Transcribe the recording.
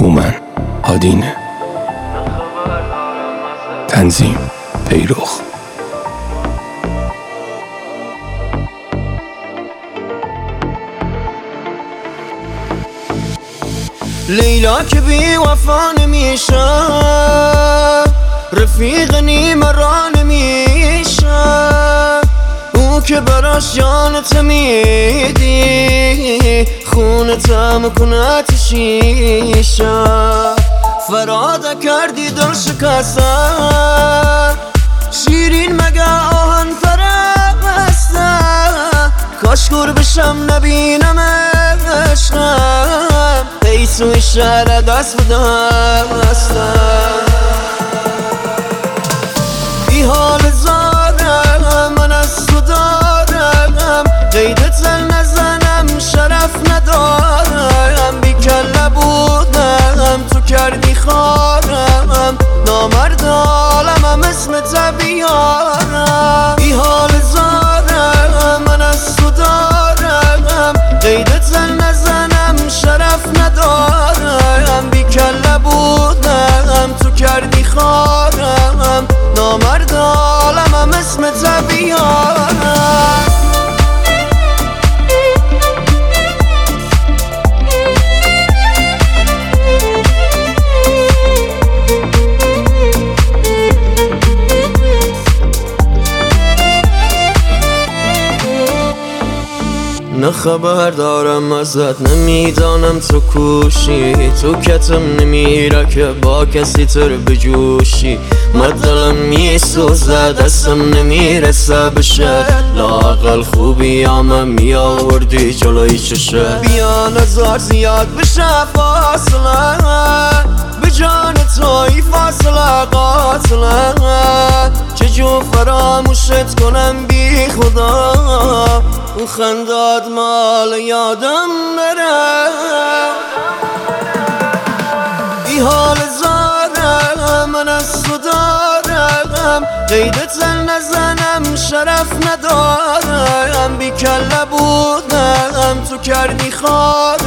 هومن هادینه. تنظیم پیروخ. لیلا که بی وفا نمیشه، رفیق نیمه را نمیشه، او که براش جانت میدی خونتم کنه شیشه. فراده کردی دل شکسته، شیرین مگه آهن پرسته، کاش گر بشم نبینم عشقم، ای سوی شهر دست به دستم. بی حال زارم من از تو دارم، قیدت نزنم شرف ندارم، بی کله بودم تو کردی خارم، نامرد عالمم اسمت بیارم. بی حال زارم من از تو دارم، قیدت نزنم شرف ندارم، بی کله بودم تو کردی خارم، نامرد عالمم اسمت بیارم. نه خبر دارم ازت، نمیدانم تو کوشی، تو کتم نمیره که با کسی تر بجوشی، مدلم میسوزه دستم نمیرسه بشه، لااقل خوبی همه میآوردی جلوی چشه. بیا نظر زیاد بشه فاصله، به جان توی فاصله قاتله، چجور فراموشت کنم بی خدا، اون خنداد مال یادم نره. بی حال زارم من از تو دارم، قیدت نزنم شرف ندارم، بی کله بودم تو کردی خارم،